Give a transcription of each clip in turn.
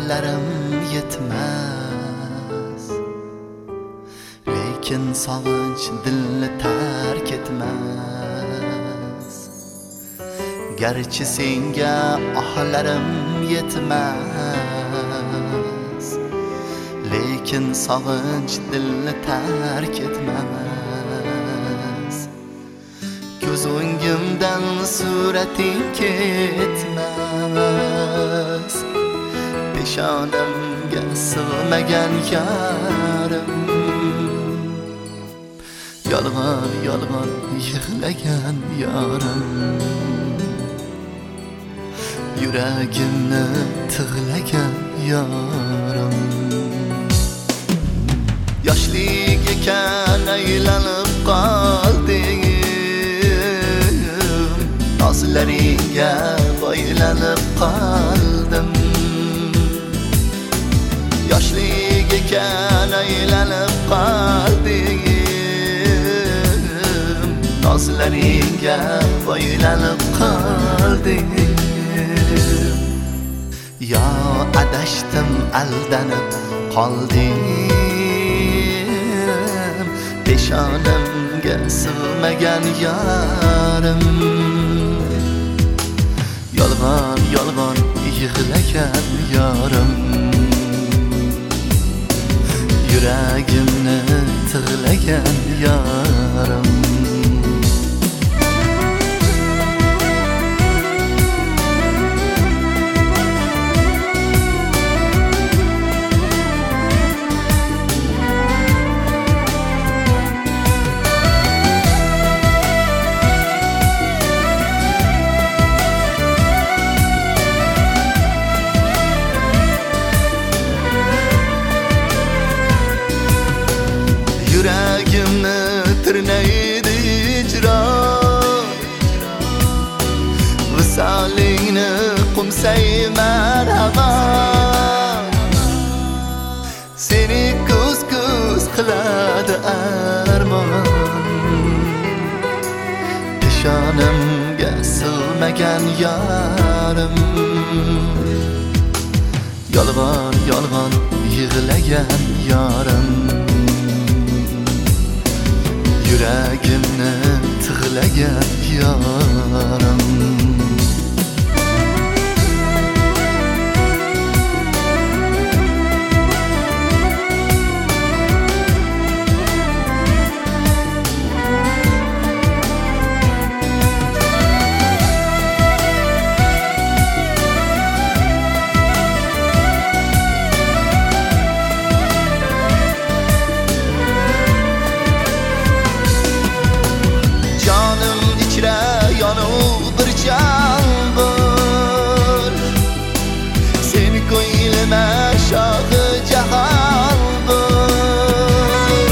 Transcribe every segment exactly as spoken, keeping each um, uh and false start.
yo'llarim yetmas, lekin sog'inch dilni tark etmas. Garchi senga ohlarim yetmas, lekin sog'inch dilni tark etmas. Ko'z o'ngimdan surating ketmas, peshonamga sig'magan yarim, yolg'on yolg'on yig'lagan yarim, yuragimni tig'lagan yarim. Yoshlik ekan aylanib qoldim, nozlaringga boylanib qoldim. Yoshlik ekan aylanib qoldim, nozlaringga boylanib qoldim. Yo adashdim, aldanib qoldim, peshonamga sig'magan yarim, yolg'on yolg'on yig'lagan yarim, yuragimni tig'lagan yarim. Yuragimni tirnaydi hijron, visolingni qumsay marhaba. Seni ko'z ko'z qiladi armon, peshonamga sig'magan yarim, yolg'on yolg'on yig'lagan yarim, yuragimni tig'lagan yarim. Yonib bir jon bo'l, seni ko'nglima shohi jahon bo'l.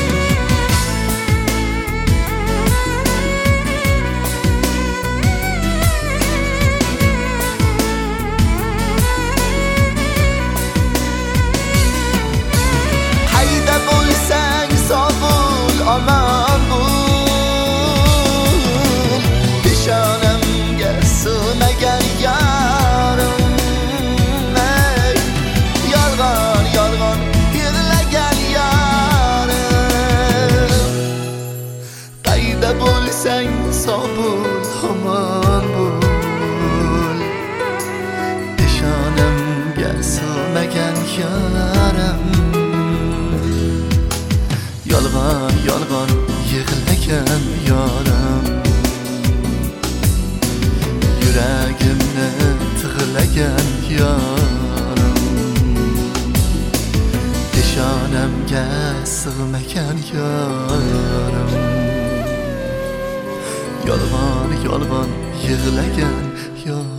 Qayda bo'lsang sog' bo'l, omon bo'l, peshonamga sig'magan yarim, yolg'on yolg'on yig'lagan yarim. Qayda bo'lsang sog' bo'l, omon bo'l, peshonamga sig'magan yarim, yolg'on yolg'on yig'lagan yarim, yuragimni tig'lagan yarim, peshonamga sig'magan yarim, yolg'on yolg'on yig'lagan yarim.